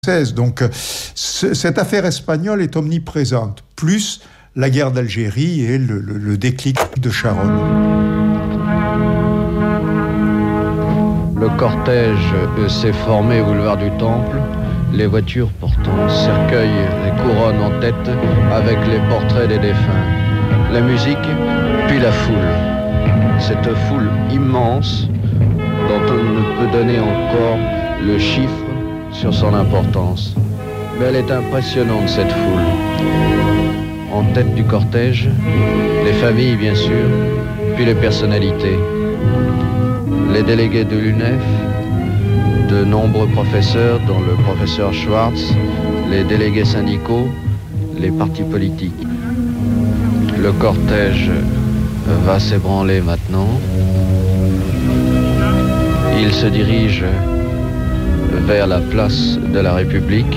Donc, cette affaire espagnole est omniprésente, plus la guerre d'Algérie et le déclic de Charonne. Le cortège s'est formé au boulevard du Temple, les voitures portant cercueils et couronnes en tête avec les portraits des défunts. La musique, puis la foule. Cette foule immense dont on ne peut donner encore le chiffre sur son importance. Mais elle est impressionnante, cette foule. En tête du cortège, les familles, bien sûr, puis les personnalités. Les délégués de l'UNEF, de nombreux professeurs, dont le professeur Schwartz, les délégués syndicaux, les partis politiques. Le cortège va s'ébranler maintenant. Il se dirige vers la place de la République.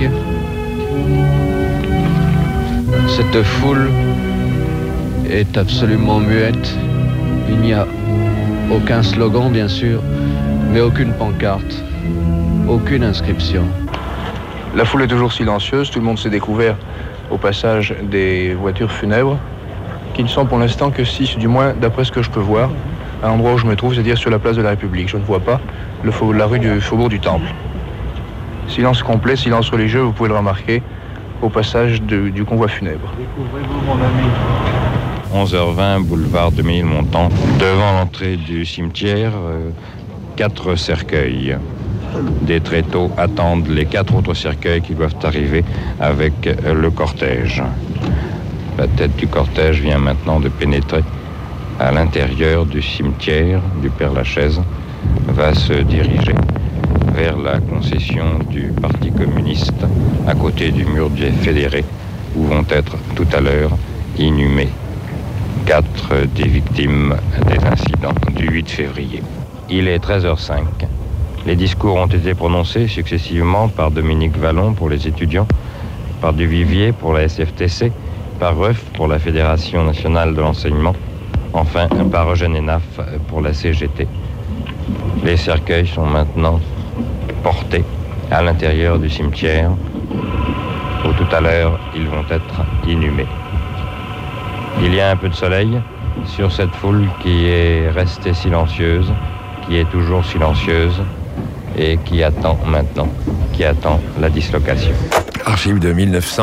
Cette foule est absolument muette. Il n'y a aucun slogan, bien sûr, mais aucune pancarte, aucune inscription. La foule est toujours silencieuse. Tout le monde s'est découvert au passage des voitures funèbres, qui ne sont pour l'instant que 6, du moins d'après ce que je peux voir, à l'endroit où je me trouve, c'est-à-dire sur la place de la République. Je ne vois pas la rue du Faubourg du Temple. Silence complet, silence religieux, vous pouvez le remarquer au passage du convoi funèbre. Découvrez-vous, mon ami. 11h20, boulevard de Ménilmontant. Devant l'entrée du cimetière, 4 cercueils. Des tréteaux attendent les 4 autres cercueils qui doivent arriver avec le cortège. La tête du cortège vient maintenant de pénétrer à l'intérieur du cimetière du Père-Lachaise, va se diriger vers la concession du Parti communiste, à côté du mur des fédérés, où vont être tout à l'heure inhumés 4 des victimes des incidents du 8 février. Il est 13h05. Les discours ont été prononcés successivement par Dominique Vallon pour les étudiants, par Duvivier pour la SFTC, par Rueff pour la Fédération nationale de l'enseignement, enfin par Eugène Hénaff pour la CGT. Les cercueils sont maintenant portés à l'intérieur du cimetière, où tout à l'heure ils vont être inhumés. Il y a un peu de soleil sur cette foule qui est restée silencieuse, qui est toujours silencieuse et qui attend maintenant, qui attend la dislocation. Archives de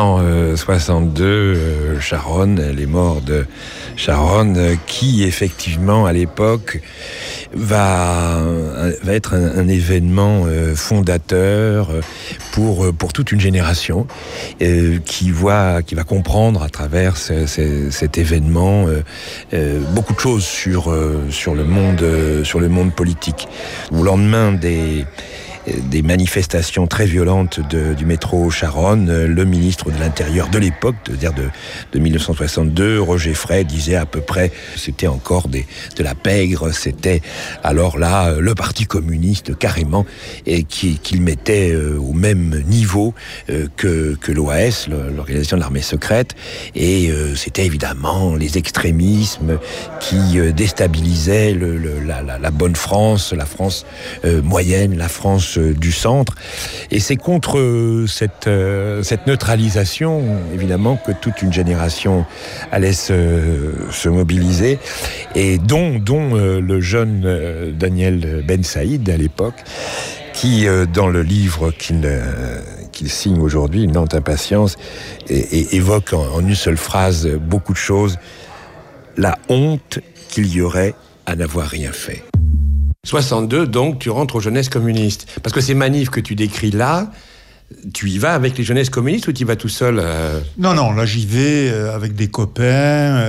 1962, Charonne, les morts de Charonne, qui effectivement à l'époque va être un événement fondateur pour toute une génération qui va comprendre à travers cet événement beaucoup de choses sur le monde politique. Au lendemain des manifestations très violentes du métro Charonne, le ministre de l'Intérieur de l'époque, c'est-à-dire de 1962, Roger Frey, disait à peu près, c'était encore de la pègre, c'était alors là le Parti communiste carrément, et qu'il mettait au même niveau que l'OAS, l'organisation de l'armée secrète, et c'était évidemment les extrémismes qui déstabilisaient la bonne France, la France moyenne, la France du centre, et c'est contre cette neutralisation évidemment que toute une génération allait se mobiliser, et dont le jeune Daniel Ben Saïd à l'époque, qui dans le livre qu'il signe aujourd'hui, Une lente impatience, évoque en une seule phrase beaucoup de choses: la honte qu'il y aurait à n'avoir rien fait. 62, donc, tu rentres aux jeunesses communistes. Parce que ces manifs que tu décris là, tu y vas avec les jeunesses communistes ou tu y vas tout seul Non, là j'y vais avec des copains,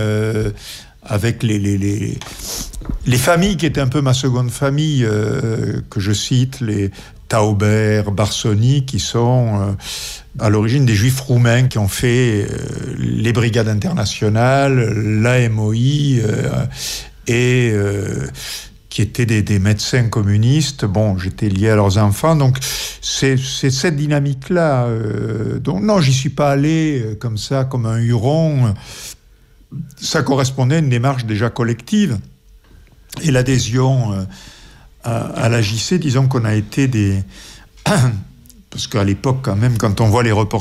avec les familles qui étaient un peu ma seconde famille, que je cite, les Taubert, Barsoni, qui sont à l'origine des juifs roumains qui ont fait les brigades internationales, l'AMOI et... qui étaient des médecins communistes. Bon, j'étais lié à leurs enfants, donc c'est cette dynamique-là. Donc non, j'y suis pas allé comme ça, comme un Huron. Ça correspondait à une démarche déjà collective. Et l'adhésion à la JC, disons qu'on a été parce qu'à l'époque, quand même, quand on voit les reportages